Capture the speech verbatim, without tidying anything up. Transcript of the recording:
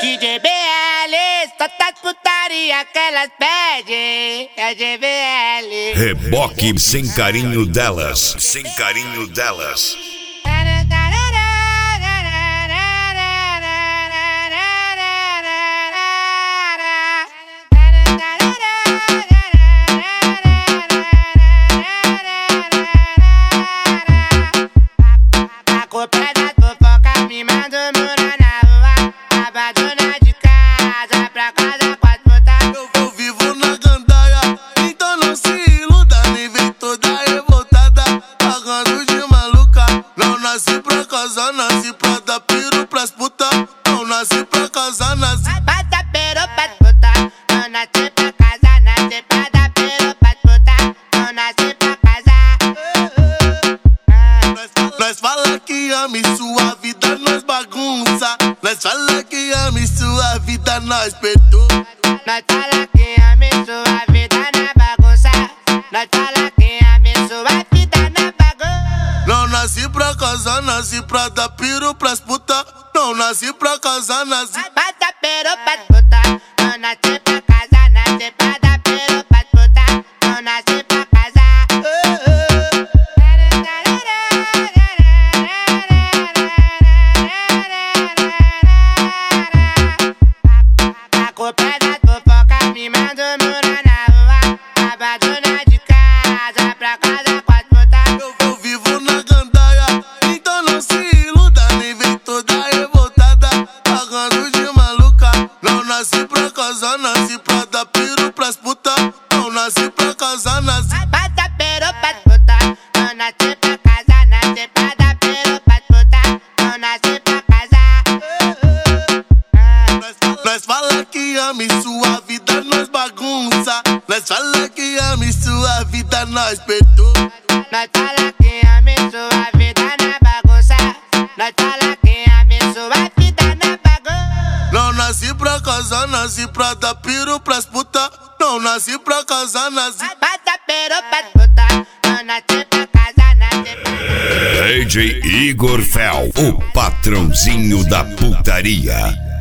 Que de B L, só tá putaria que elas pedem. É de B L. Reboque sem carinho delas, sem carinho delas. A culpa é da fofoca, me manda morar na rua. Abandona de casa, pra casa com as putas. Eu, eu vivo na gandaia, então não se iluda. Nem vem toda revoltada, pagando de maluca. Não nasci pra casar, nasci pra dar piro pras putas. Não nasci pra casar, nasci Bata pero pras putas. Não nasci pra casar, nasci pra dar pero pras putas. Não nasci pra casar. Nós, nós fala que ama e sua vida nós bagunça. Nós fala que ama e sua vida nós perturba. Nós fala que ama e sua vida na bagunça. Nós fala que ama e sua vida na bagunça. Não nasci pra casar, nasci pra dar piro pras putas. Não nasci pra casar, nasci Bata pero pras putas. Não nasci pra casar, nasci pra dar pero pras putas. Não nasci pra casar. A culpa é da fofoca, me manda morar na rua. Abandona de casa, pra casa com as putas. Eu, eu vivo na gandaia, então não se iluda. Nem vem toda revoltada, pagando de maluca. Não nasci pra casar, nasci pra dar piro pras putas. Não nasci pra casar, nasci Bata pero pras putas. Não nasci pra casar, nasci pra dar pero pras putas. Não nasci pra casar. Nós, nós fala que ama e sua vida nós bagunça. Nós fala que ama e sua vida nós perturba. Nós fala que ama e sua vida na bagunça. Nós fala que ama e sua vida na bagunça. Não nasci pra casar, nasci pra dar piro pras putas. Não nasci pra casar, nasci Bata pero pras putas. Não nasci pra casar, nasci pra D J Igor Fel, o patrãozinho da putaria.